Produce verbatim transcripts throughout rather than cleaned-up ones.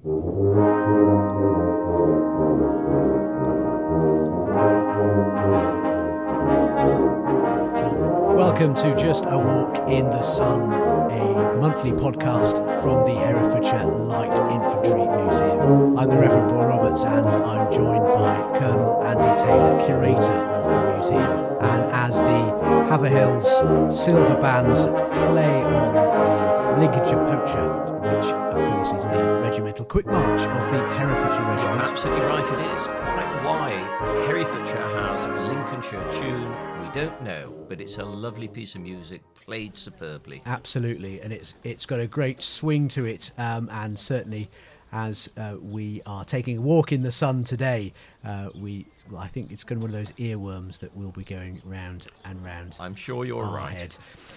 Welcome to Just a Walk in the Sun, a monthly podcast from the Herefordshire Light Infantry Museum. I'm the Reverend Paul Roberts, and I'm joined by Colonel Andy Taylor, curator of the museum. And as the Haverhills Silver Band play on the Lincolnshire Poacher, which of course is the regimental quick march of the Herefordshire Regiment. Absolutely right, it is. Quite why Herefordshire has a Lincolnshire tune, we don't know, but it's a lovely piece of music played superbly. Absolutely, and it's it's got a great swing to it, um, and certainly as uh, we are taking a walk in the sun today, uh, we well, I think it's going to be one of those earworms that will be going round and round. I'm sure you're our right. Head.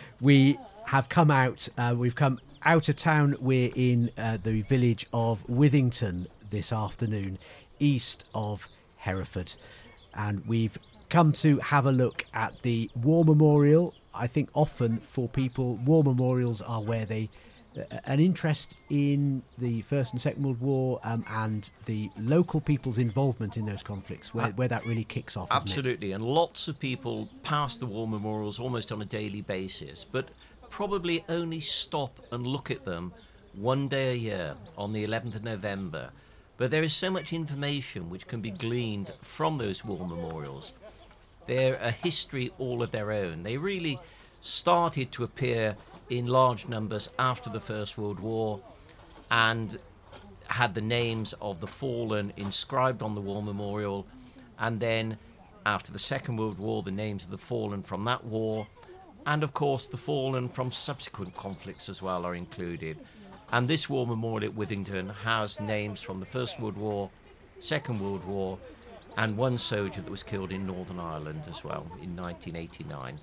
We have come out, uh, we've come out of town. We're in uh, the village of Withington this afternoon, east of Hereford, and we've come to have a look at the War Memorial. I think often for people, war memorials are where they uh, an interest in the First and Second World War um, and the local people's involvement in those conflicts, where, where that really kicks off. Absolutely, and lots of people pass the war memorials almost on a daily basis, but probably only stop and look at them one day a year on the eleventh of November. But there is so much information which can be gleaned from those war memorials. They're a history all of their own. They really started to appear in large numbers after the First World War and had the names of the fallen inscribed on the war memorial. And then after the Second World War, the names of the fallen from that war. And of course, the fallen from subsequent conflicts as well are included. And this war memorial at Withington has names from the First World War, Second World War, and one soldier that was killed in Northern Ireland as well in nineteen eighty-nine.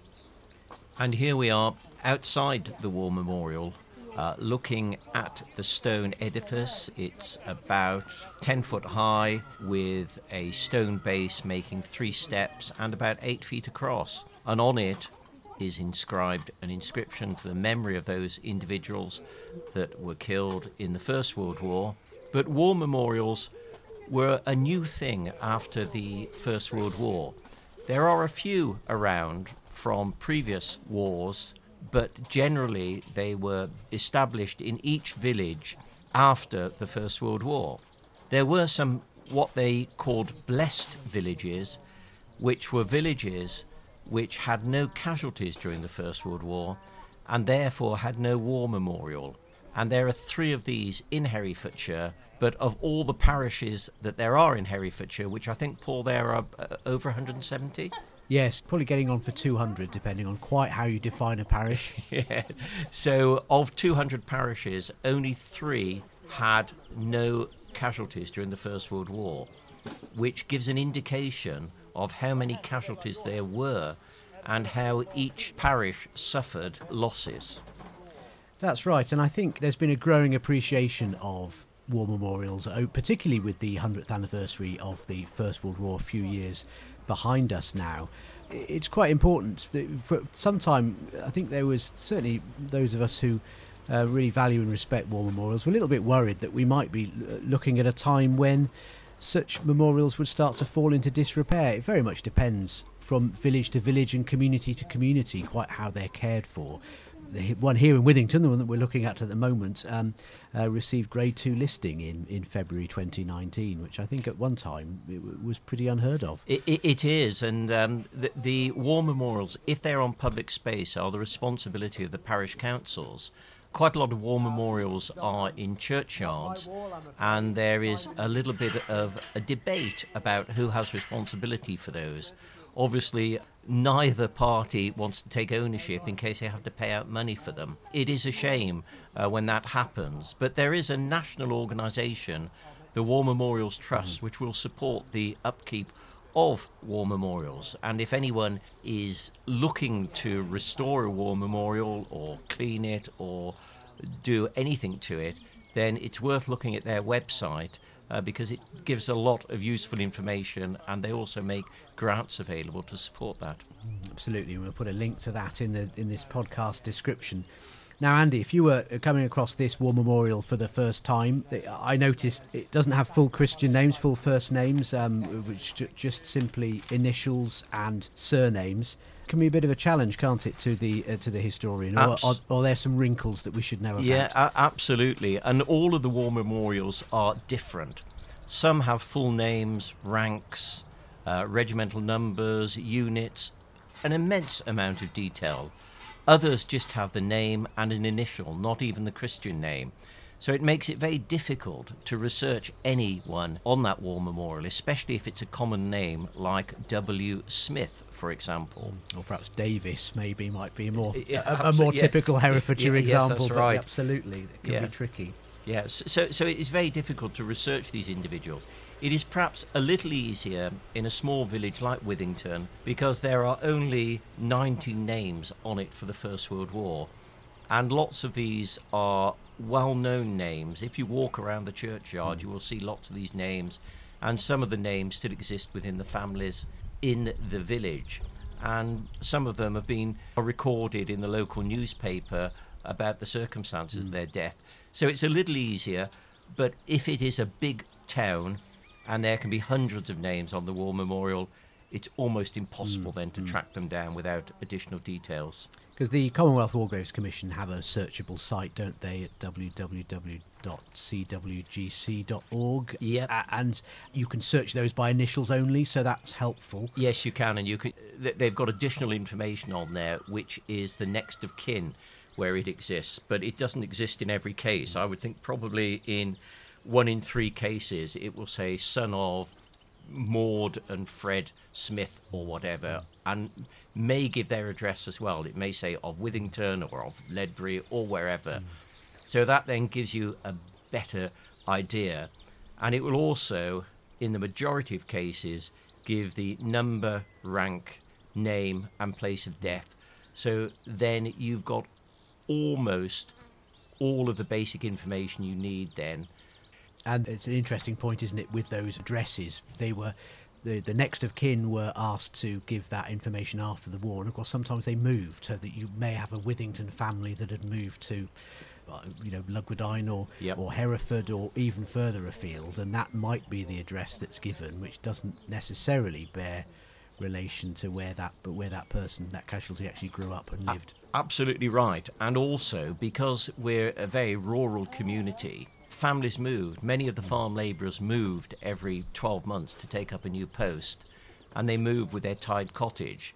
And here we are outside the War Memorial, uh, looking at the stone edifice. It's about ten foot high with a stone base making three steps and about eight feet across. And on it is inscribed an inscription to the memory of those individuals that were killed in the First World War. But war memorials were a new thing after the First World War. There are a few around from previous wars, but generally they were established in each village after the First World War. There were some what they called blessed villages, which were villages which had no casualties during the First World War and therefore had no war memorial. And there are three of these in Herefordshire, but of all the parishes that there are in Herefordshire, which I think, Paul, there are uh, over one hundred seventy? Yes, probably getting on for two hundred, depending on quite how you define a parish. Yeah. So of two hundred parishes, only three had no casualties during the First World War, which gives an indication of how many casualties there were and how each parish suffered losses. That's right, and I think there's been a growing appreciation of war memorials, particularly with the one hundredth anniversary of the First World War a few years behind us now. It's quite important that for some time, I think there was certainly those of us who uh, really value and respect war memorials were a little bit worried that we might be looking at a time when such memorials would start to fall into disrepair. It very much depends from village to village and community to community quite how they're cared for. The one here in Withington, the one that we're looking at at the moment, um, uh, received Grade two listing in, in February twenty nineteen, which I think at one time it w- was pretty unheard of. It, it, it is, and um, the, the war memorials, if they're on public space, are the responsibility of the parish councils. Quite a lot of war memorials are in churchyards, and there is a little bit of a debate about who has responsibility for those. Obviously, neither party wants to take ownership in case they have to pay out money for them. It is a shame uh, when that happens, but there is a national organisation, the War Memorials Trust, which will support the upkeep of war memorials. And if anyone is looking to restore a war memorial or clean it or do anything to it, then it's worth looking at their website uh, because it gives a lot of useful information, and they also make grants available to support that. Absolutely, we'll put a link to that in the in this podcast description. Now, Andy, if you were coming across this war memorial for the first time, I noticed it doesn't have full Christian names, full first names, um, which ju- just simply initials and surnames. Can be a bit of a challenge, can't it, to the uh, to the historian? Or, Abs- or, or are there some wrinkles that we should know about? Yeah, a- absolutely. And all of the war memorials are different. Some have full names, ranks, uh, regimental numbers, units, an immense amount of detail. Others just have the name and an initial, not even the Christian name. So it makes it very difficult to research anyone on that war memorial, especially if it's a common name like W. Smith, for example. Or perhaps Davis, maybe, might be a more, Yeah, a, a more yeah. typical Herefordshire Yeah, yes, example. that's But right. absolutely, it can Yeah. be tricky. Yeah, so, so it is very difficult to research these individuals. It is perhaps a little easier in a small village like Withington because there are only nineteen names on it for the First World War. And lots of these are well-known names. If you walk around the churchyard, you will see lots of these names. And some of the names still exist within the families in the village. And some of them have been recorded in the local newspaper about the circumstances mm. of their death. So it's a little easier, but if it is a big town and there can be hundreds of names on the war memorial, it's almost impossible mm, then to mm. track them down without additional details. Because the Commonwealth War Graves Commission have a searchable site, don't they, at w w w dot c w g c dot org? Yep. Uh, and you can search those by initials only, so that's helpful. Yes, you can, and you can. They've got additional information on there, which is the next of kin, where it exists, but it doesn't exist in every case. I would think probably in one in three cases it will say son of Maud and Fred Smith or whatever, and may give their address as well. It may say of Withington or of Ledbury or wherever. Mm. So that then gives you a better idea, and it will also, in the majority of cases, give the number, rank, name and place of death. So then you've got almost all of the basic information you need then. And it's an interesting point, isn't it, with those addresses. They were, the, the next of kin were asked to give that information after the war, and of course sometimes they moved, so that you may have a Withington family that had moved to, you know, Lugwardine or, yep. or Hereford or even further afield, and that might be the address that's given, which doesn't necessarily bear relation to where that but where that person, that casualty, actually grew up and lived. Absolutely right. And also because we're a very rural community, families moved. Many of the farm labourers moved every twelve months to take up a new post, and they moved with their tied cottage.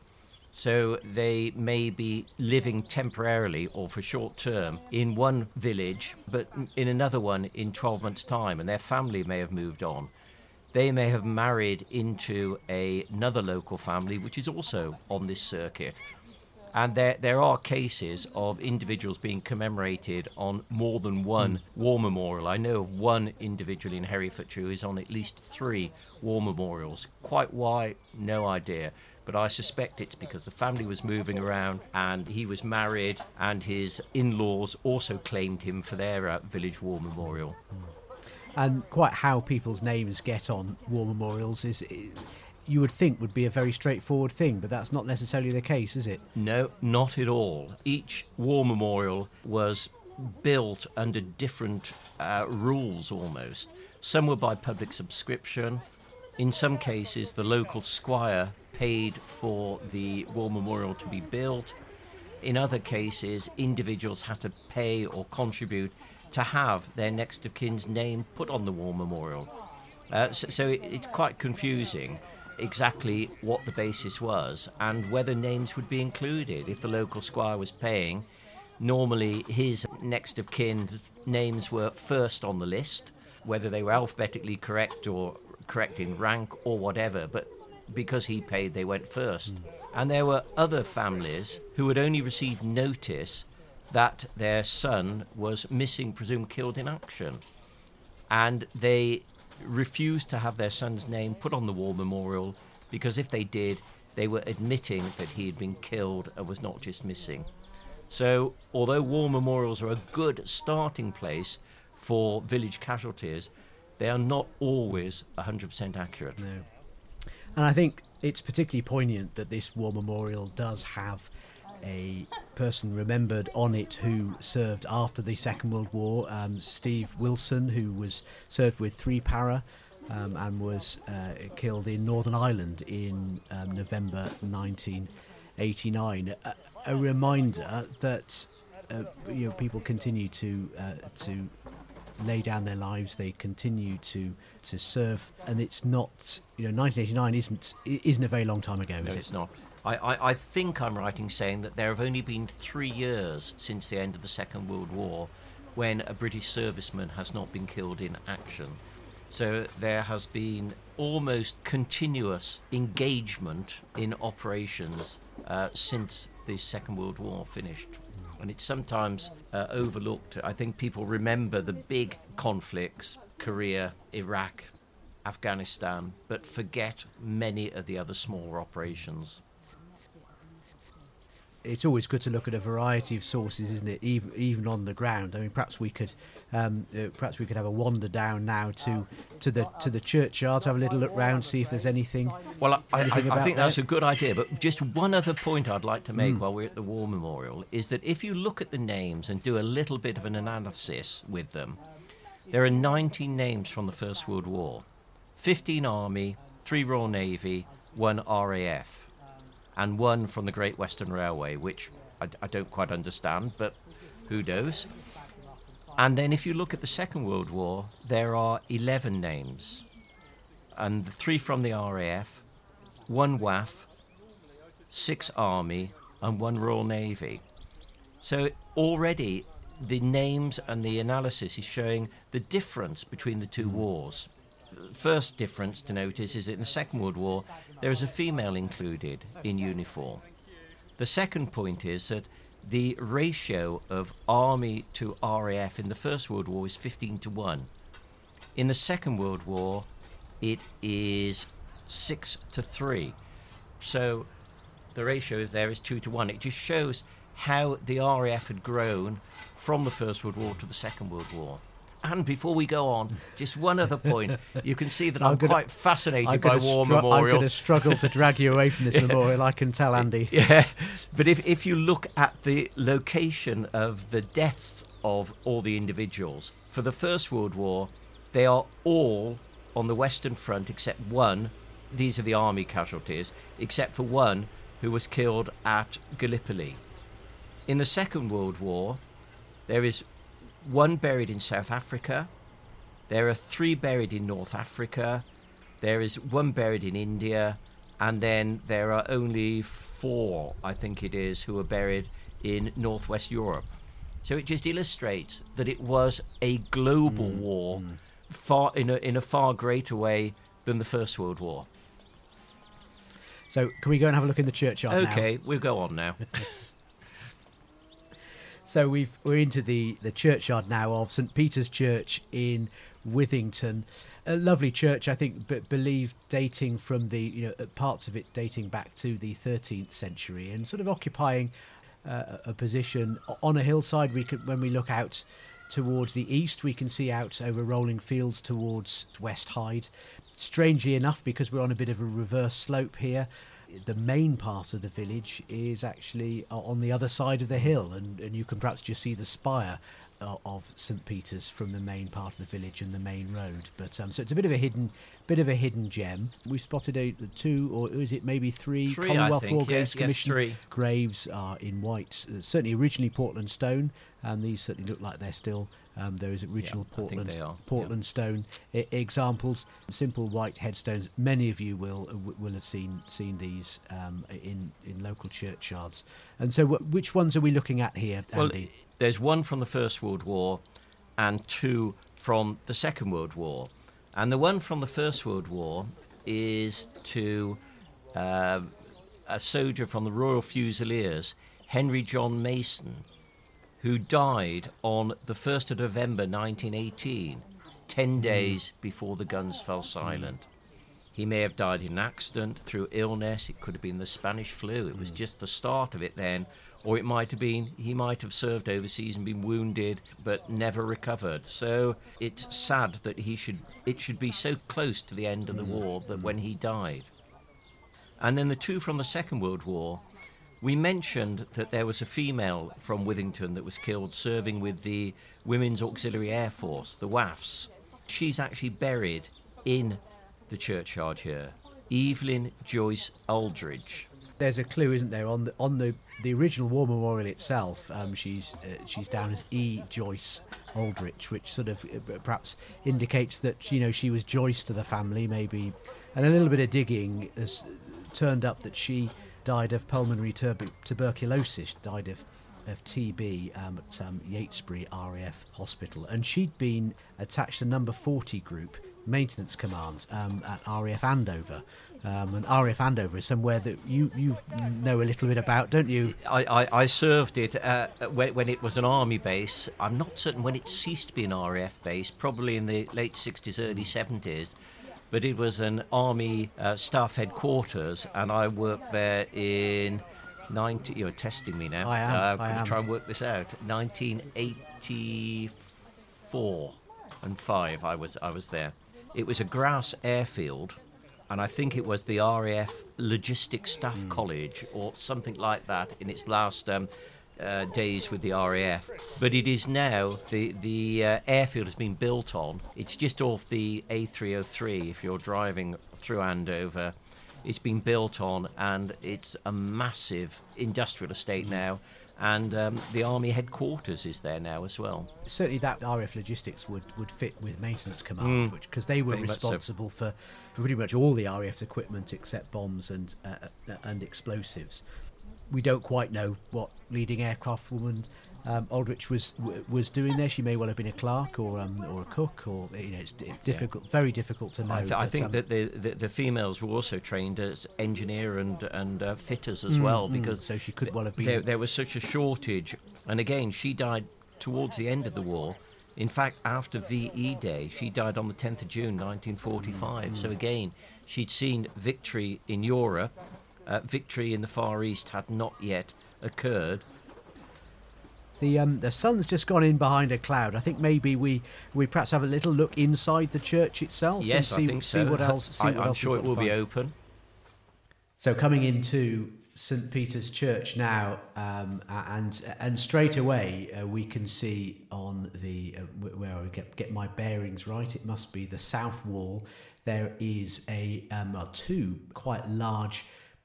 So they may be living temporarily or for short term in one village, but in another one in twelve months' time, and their family may have moved on. They may have married into a, another local family, which is also on this circuit. And there there are cases of individuals being commemorated on more than one mm. war memorial. I know of one individual in Herefordshire who is on at least three war memorials. Quite why, no idea. But I suspect it's because the family was moving around and he was married, and his in-laws also claimed him for their uh, village war memorial. Mm. And quite how people's names get on war memorials is, is, you would think, would be a very straightforward thing, but that's not necessarily the case, is it? No, not at all. Each war memorial was built under different uh, rules almost. Some were by public subscription. In some cases, the local squire paid for the war memorial to be built. In other cases, individuals had to pay or contribute to have their next of kin's name put on the war memorial. Uh, so so it, it's quite confusing exactly what the basis was and whether names would be included. If the local squire was paying, normally his next of kin's names were first on the list, whether they were alphabetically correct or correct in rank or whatever, but because he paid, they went first. Mm. And there were other families who had only received notice that their son was missing, presumed killed in action, and they refused to have their son's name put on the war memorial because if they did, they were admitting that he had been killed and was not just missing. So although war memorials are a good starting place for village casualties, they are not always one hundred percent accurate. No. And I think it's particularly poignant that this war memorial does have a person remembered on it who served after the Second World War, um, Steve Wilson, who was served with three para um, and was uh, killed in Northern Ireland in um, November nineteen eighty-nine. A, a reminder that uh, you know, people continue to uh, to lay down their lives, they continue to to serve, and it's not, you know, nineteen eighty-nine isn't isn't a very long time ago, No, is it's it? not. I, I, I think I'm right in saying that there have only been three years since the end of the Second World War when a British serviceman has not been killed in action. So there has been almost continuous engagement in operations uh, since the Second World War finished. And it's sometimes uh, overlooked. I think people remember the big conflicts, Korea, Iraq, Afghanistan, but forget many of the other smaller operations. It's always good to look at a variety of sources, isn't it? Even even on the ground. I mean, perhaps we could, um, uh, perhaps we could have a wander down now to to the to the churchyard, have a little look round, see if there's anything. Well, I, I, anything I about think there. that's a good idea. But just one other point I'd like to make Mm. while we're at the War Memorial is that if you look at the names and do a little bit of an analysis with them, there are nineteen names from the First World War, fifteen Army, three Royal Navy, one R A F. And one from the Great Western Railway, which I, I don't quite understand, but who knows? And then if you look at the Second World War, there are eleven names. And the three from the R A F, one W A F, six Army, and one Royal Navy. So already the names and the analysis is showing the difference between the two wars. First difference to notice is that in the Second World War, there is a female included in uniform. The second point is that the ratio of Army to R A F in the First World War is fifteen to one. In the Second World War, it is six to three. So the ratio there is two to one. It just shows how the R A F had grown from the First World War to the Second World War. And before we go on, just one other point. You can see that I'm, I'm gonna- quite fascinated I'm by gonna war stru- I'm going to memorials. struggle to drag you away from this memorial, I can tell, Andy. Yeah, but if, if you look at the location of the deaths of all the individuals, for the First World War, they are all on the Western Front except one. These are the army casualties, except for one who was killed at Gallipoli. In the Second World War, there is one buried in South Africa, there are three buried in North Africa, there is one buried in India, and then there are only four, I think it is, who are buried in Northwest Europe. So it just illustrates that it was a global Mm, war, mm. far in a, in a far greater way than the First World War. So can we go and have a look in the churchyard now? Okay, we'll go on now. So we've, we're into the, the churchyard now of St Peter's Church in Withington. A lovely church, I think, but believed dating from the, you know, parts of it dating back to the thirteenth century and sort of occupying uh, a position on a hillside. We could, when we look out towards the east, we can see out over rolling fields towards West Hyde. Strangely enough, because we're on a bit of a reverse slope here, the main part of the village is actually on the other side of the hill, and, and you can perhaps just see the spire uh, of St Peter's from the main part of the village and the main road. But um, so it's a bit of a hidden, bit of a hidden gem. We spotted a, two, or is it maybe three? Three, Commonwealth I think. War Graves Yes, yes, Commission three. graves are in white. Uh, certainly originally Portland stone, and these certainly look like they're still. Um, there is original Yeah, I think Portland they are, Portland stone I- examples, simple white headstones. Many of you will uh, w- will have seen seen these um, in in local churchyards. And so, wh- which ones are we looking at here, Well, Andy? there's one from the First World War and two from the Second World War. And the one from the First World War is to uh, a soldier from the Royal Fusiliers, Henry John Mason, who died on the first of November nineteen eighteen, ten days before the guns fell silent. He may have died in an accident, through illness, it could have been the Spanish flu, it was just the start of it then, or it might have been, he might have served overseas and been wounded, but never recovered. So it's sad that he should, it should be so close to the end of the war that when he died. And then the two from the Second World War, We mentioned that there was a female from Withington that was killed serving with the Women's Auxiliary Air Force, the W A F S. She's actually buried in the churchyard here. Evelyn Joyce Aldridge. There's a clue, isn't there, on the on the, the original war memorial itself. Um, she's uh, she's down as E. Joyce Aldrich, which sort of uh, perhaps indicates that, you know, she was Joyce to the family, maybe. And a little bit of digging has turned up that she died of pulmonary tuber- tuberculosis, died of of T B um, at um, Yatesbury R A F Hospital, and she'd been attached to Number forty Group Maintenance Command um, at R A F Andover. Um, and R A F Andover is somewhere that you, you know a little bit about, don't you? I, I, I served it uh, when, when it was an army base. I'm not certain when it ceased to be an R A F base, probably in the late sixties, early seventies. But it was an army uh, staff headquarters, and I worked there in ninety. You're testing me now. I am. Uh, I'm I going am. to try and work this out. nineteen eighty-four and five. I was I was there. It was a grass airfield, and I think it was the R A F Logistics Staff mm. College or something like that in its last um, uh, days with the R A F. But it is now, the, the uh, airfield has been built on. It's just off the A three oh three if you're driving through Andover. It's been built on, and it's a massive industrial estate now. And um, the Army headquarters is there now as well. Certainly that R A F Logistics would, would fit with Maintenance Command, Mm. because they were Pretty much so. responsible for, for pretty much all the R A F's equipment except bombs and uh, uh, and explosives. We don't quite know what leading aircraft woman um, Aldrich was w- was doing there. She may well have been a clerk or um, or a cook, or, you know, it's d- difficult, yeah. very difficult to know. I, th- I but, think um, that the, the the females were also trained as engineer and and uh, fitters as Mm, well, mm, because so she could well have been. There, there was such a shortage, and again, she died towards the end of the war. In fact, after V E Day, she died on the tenth of June, nineteen forty-five. Mm. So again, she'd seen victory in Europe. Uh, victory in the Far East had not yet occurred. The um, the sun's just gone in behind a cloud. I think maybe we, we perhaps have a little look inside the church itself. Yes, and see, I think so. See what else. See I, what I'm else sure we've it got will to be find. open. So coming into St Peter's Church now, um, and and straight away uh, we can see on the uh, where I get get my bearings right. It must be the south wall. There is a um, well, two quite large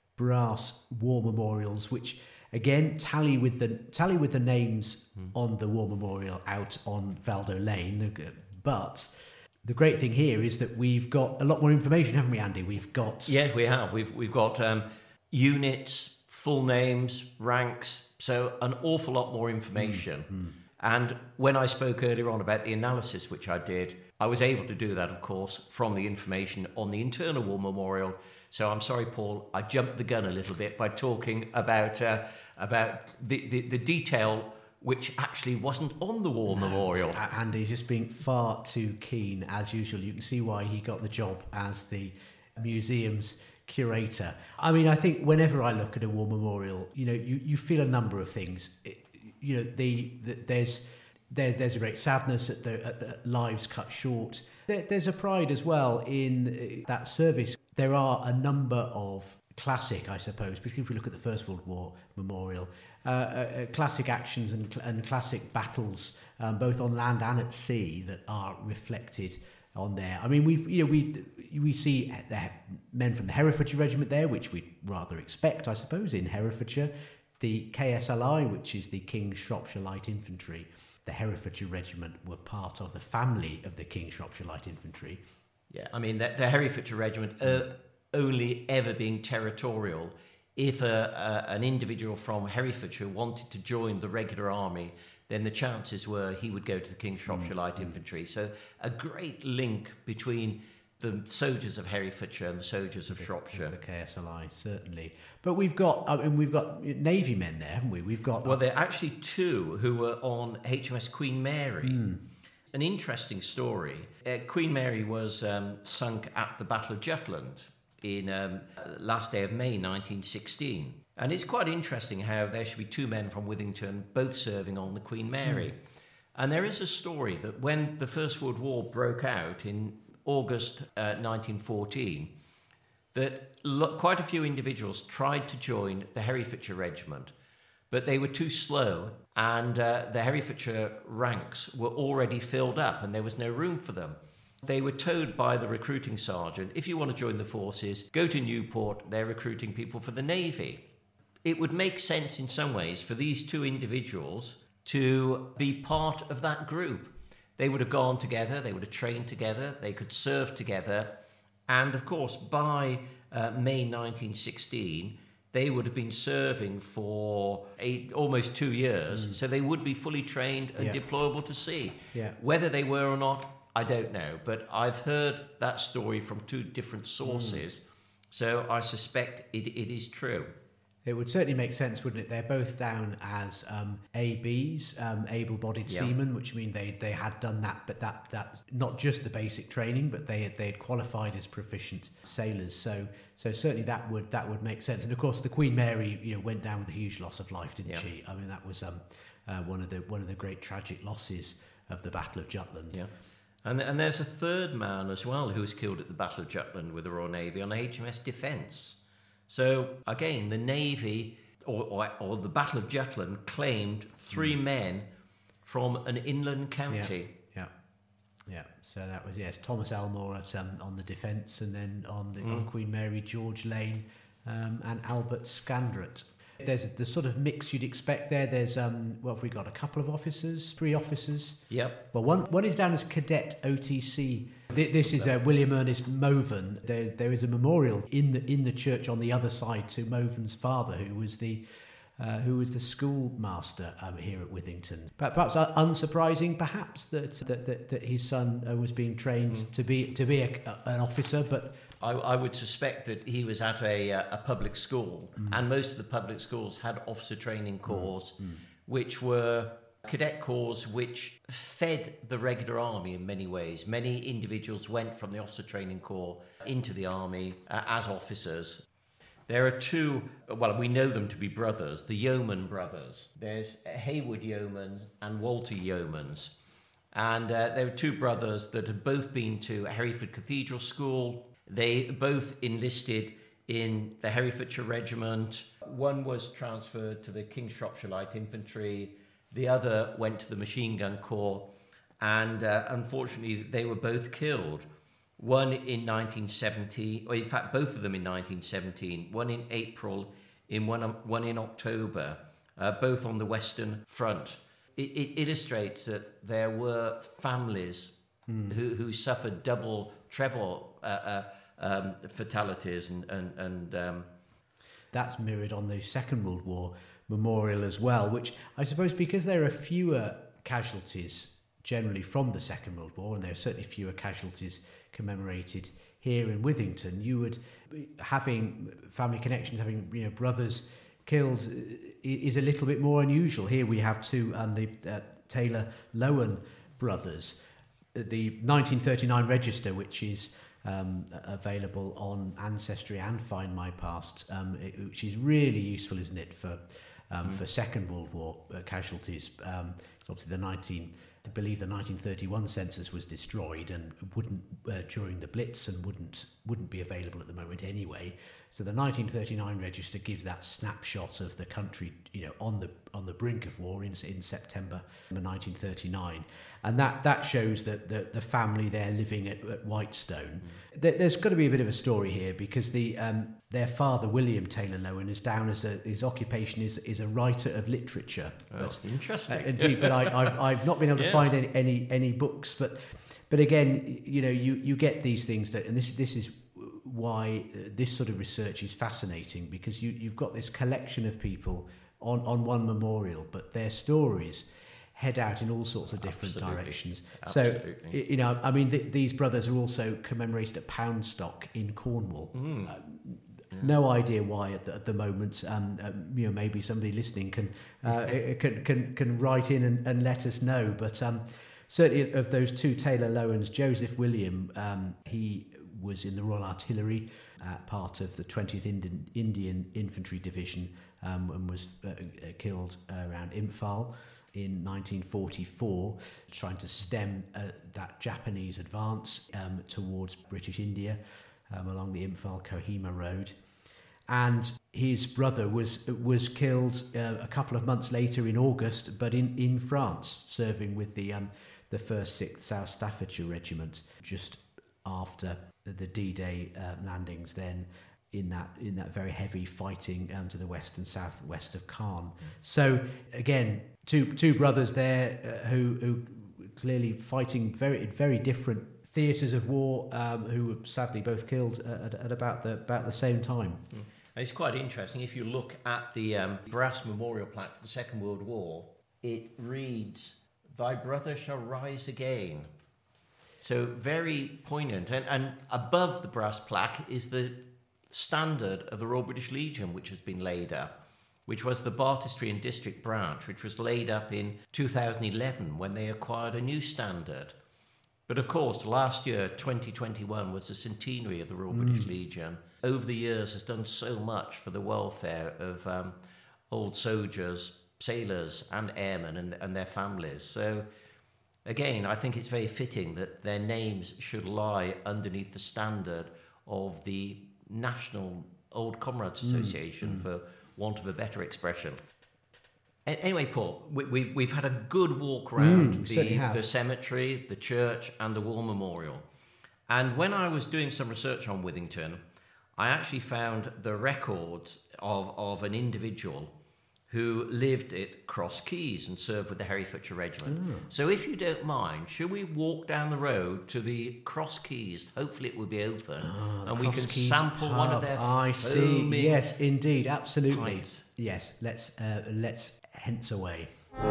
brass war memorials, which again tally with the tally with the names mm. on the war memorial out on Valdo Lane. But the great thing here is that we've got a lot more information, haven't we, Andy? We've got Yeah, we have. We've we've got um, units, full names, ranks, so an awful lot more information. Mm. Mm. And when I spoke earlier on about the analysis which I did, I was able to do that, of course, from the information on the internal war memorial. So I'm sorry, Paul, I jumped the gun a little bit by talking about uh, about the, the, the detail which actually wasn't on the war no, memorial. Andy's just being far too keen, as usual. You can see why he got the job as the museum's curator. I mean, I think whenever I look at a war memorial, you know, you, you feel a number of things. It, you know, the, the there's there's there's a great sadness at the, at the lives cut short. There, there's a pride as well in that service. There are a number of classic, I suppose, particularly if we look at the First World War memorial, uh, uh, classic actions and, and classic battles, um, both on land and at sea, that are reflected on there. I mean, we you know we we see the men from the Herefordshire Regiment there, which we'd rather expect, I suppose, in Herefordshire. The K S L I, which is the King's Shropshire Light Infantry, the Herefordshire Regiment were part of the family of the King's Shropshire Light Infantry. Yeah, I mean, the, the Herefordshire Regiment uh, only ever being territorial if a, a, an individual from Herefordshire wanted to join the regular army, then the chances were he would go to the King's Shropshire Light mm-hmm. Infantry. So a great link between the soldiers of Herefordshire and the soldiers of the, Shropshire. The K S L I, certainly. But we've got, I mean, we've got Navy men there, haven't we? We've got... Well, there are actually two who were on H M S Queen Mary. Mm. An interesting story. Uh, Queen Mary was um, sunk at the Battle of Jutland in um, last day of May nineteen sixteen. And it's quite interesting how there should be two men from Withington both serving on the Queen Mary. Mm. And there is a story that when the First World War broke out in August uh, nineteen fourteen, that lo- quite a few individuals tried to join the Herefordshire Regiment, but they were too slow, and uh, the Herefordshire ranks were already filled up, and there was no room for them. They were told by the recruiting sergeant, if you want to join the forces, go to Newport, they're recruiting people for the Navy. It would make sense in some ways for these two individuals to be part of that group. They would have gone together, they would have trained together, they could serve together, and of course by uh, May nineteen sixteen, they would have been serving for eight, almost two years, mm. so they would be fully trained and yeah. deployable to sea. Yeah. Whether they were or not, I don't know, but I've heard that story from two different sources, mm. so I suspect it, it is true. It would certainly make sense, wouldn't it? They're both down as um, A Bs, um, able-bodied yeah. seamen, which mean they they had done that, but that that not just the basic training, but they had, they had qualified as proficient sailors. So so certainly that would that would make sense. And of course, the Queen Mary, you know, went down with a huge loss of life, didn't yeah. she? I mean, that was um, uh, one of the one of the great tragic losses of the Battle of Jutland. Yeah. And and there's a third man as well who was killed at the Battle of Jutland with the Royal Navy on H M S Defence. So again, the Navy or, or, or the Battle of Jutland claimed three mm. men from an inland county. Yeah, yeah. yeah. So that was yes, Thomas Elmore at, um, on the Defence, and then on the mm. on Queen Mary, George Lane, um, and Albert Scandrett. There's the sort of mix you'd expect there. There's um, well, we got a couple of officers, three officers. Yep. Well, one one is down as Cadet O T C. This is uh, William Ernest Moven. There there is a memorial in the in the church on the other side to Moven's father, who was the uh, who was the schoolmaster um, here at Withington. Perhaps unsurprising, perhaps that that, that, that his son uh, was being trained mm. to be to be a, a, an officer, but. I, I would suspect that he was at a, a public school, mm. and most of the public schools had officer training corps, mm. Mm. which were cadet corps which fed the regular army in many ways. Many individuals went from the officer training corps into the army uh, as officers. There are two, well, we know them to be brothers, the Yeoman brothers. There's Hayward Yeomans and Walter Yeomans. And uh, there were two brothers that had both been to Hereford Cathedral School. They both enlisted in the Herefordshire Regiment. One was transferred to the King's Shropshire Light Infantry. The other went to the Machine Gun Corps. And uh, unfortunately, they were both killed. One in nineteen seventy, or in fact, both of them in nineteen seventeen. One in April, in one, one in October, uh, both on the Western Front. It, it illustrates that there were families mm. who, who suffered double, treble uh, uh, um, fatalities, and and, and um, that's mirrored on the Second World War memorial as well. Which I suppose because there are fewer casualties generally from the Second World War, and there are certainly fewer casualties commemorated here in Withington, you would having family connections, having you know brothers killed is a little bit more unusual. Here we have two, um, the uh, Taylor Lowen brothers. The nineteen thirty-nine register, which is um, available on Ancestry and Find My Past, um, it, which is really useful, isn't it, for um, mm. for Second World War uh, casualties. Um, obviously, the nineteen, I believe the nineteen thirty-one census was destroyed and wouldn't uh, during the Blitz and wouldn't wouldn't be available at the moment anyway. So the nineteen thirty-nine register gives that snapshot of the country, you know, on the on the brink of war in in September nineteen thirty-nine, and that that shows that the the family there living at, at Whitestone. Mm. There, there's got to be a bit of a story here because the um, their father William Taylor Lowen is down as a his occupation is is a writer of literature. Oh, but, interesting, uh, indeed. But I, I've I've not been able to yeah. find any, any any books, but but again, you know, you you get these things that, and this this is why this sort of research is fascinating, because you, you've got this collection of people on, on one memorial, but their stories head out in all sorts of different Absolutely. directions. Absolutely. So, you know, I mean, th- these brothers are also commemorated at Poundstock in Cornwall. Mm. Uh, yeah. No idea why at the, at the moment. Um, um, you know, maybe somebody listening can uh, can, can can write in and, and let us know. But um, certainly of those two Taylor Lowens, Joseph William, um, he was in the Royal Artillery, uh, part of the twentieth Indian, Indian Infantry Division, um, and was uh, killed uh, around Imphal in nineteen forty-four, trying to stem uh, that Japanese advance um, towards British India. um, along the Imphal-Kohima road. And his brother was was killed uh, a couple of months later in August, but in, in France, serving with the um, the first sixth South Staffordshire Regiment, just after the D-Day uh, landings. Then in that in that very heavy fighting um, to the west and southwest of Caen. So again, two two brothers there uh, who who clearly fighting very very different theatres of war, um, who were sadly both killed at, at about the about the same time. Mm. It's quite interesting. If you look at the um, brass memorial plaque for the Second World War, it reads, "Thy brother shall rise again." So very poignant. And, and above the brass plaque is the standard of the Royal British Legion, which has been laid up, which was the Bartestrian District branch, which was laid up in two thousand eleven when they acquired a new standard. But of course, last year, twenty twenty-one, was the centenary of the Royal mm. British Legion. Over the years has done so much for the welfare of um, old soldiers, sailors and airmen and, and their families. So again, I think it's very fitting that their names should lie underneath the standard of the National Old Comrades Association, mm. for want of a better expression. Anyway, Paul, we, we, we've had a good walk around mm, the, the cemetery, the church and the War Memorial. And when I was doing some research on Withington, I actually found the records of, of an individual who lived at Cross Keys and served with the Herefordshire Regiment. Mm. So if you don't mind, should we walk down the road to the Cross Keys? Hopefully it will be open, oh, and we can Keys sample pub. one of their I see. Yes, indeed, absolutely. Pints. Yes, let's uh, let's hence away.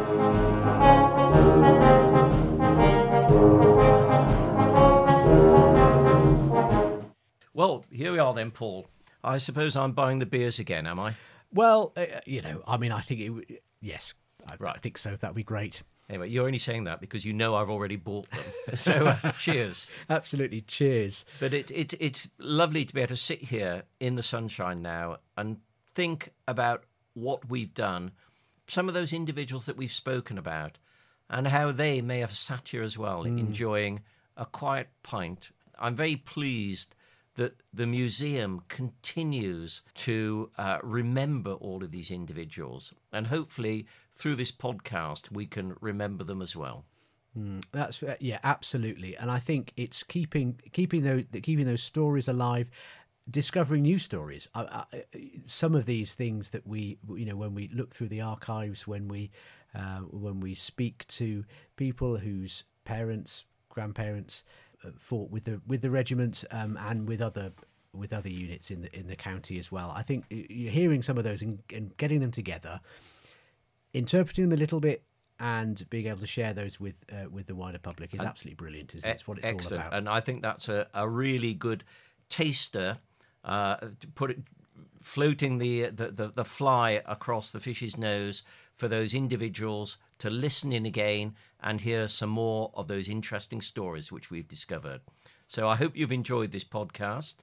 Well, here we are then, Paul. I suppose I'm buying the beers again, am I? Well, uh, you know, I mean, I think it. Yes, I, right. I think so. That'd be great. Anyway, you're only saying that because you know I've already bought them. So, uh, cheers. Absolutely, cheers. But it, it it's lovely to be able to sit here in the sunshine now and think about what we've done, some of those individuals that we've spoken about, and how they may have sat here as well, mm. enjoying a quiet pint. I'm very pleased that the museum continues to uh, remember all of these individuals, and hopefully through this podcast we can remember them as well. Mm, that's uh, yeah, absolutely. And I think it's keeping keeping those keeping those stories alive, discovering new stories. I, I, some of these things that we, you know, when we look through the archives, when we uh, when we speak to people whose parents, grandparents fought with the with the regiment um, and with other with other units in the in the county as well. I think you're hearing some of those and, and getting them together, interpreting them a little bit, and being able to share those with uh, with the wider public is and absolutely brilliant. Isn't it? It's what it's excellent. all about. And I think that's a, a really good taster uh, to put it floating the, the the the fly across the fish's nose for those individuals to listen in again and hear some more of those interesting stories which we've discovered. So I hope you've enjoyed this podcast,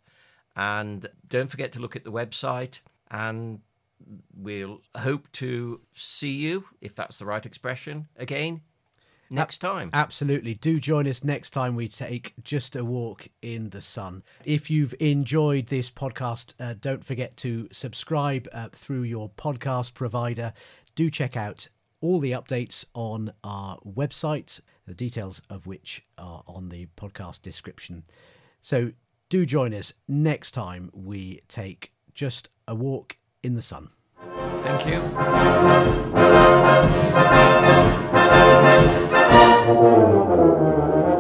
and don't forget to look at the website, and we'll hope to see you, if that's the right expression, again next time. Absolutely. Do join us next time we take just a walk in the sun. If you've enjoyed this podcast, uh, don't forget to subscribe uh, through your podcast provider. Do check out all the updates on our website, the details of which are on the podcast description. So do join us next time we take just a walk in the sun. Thank you.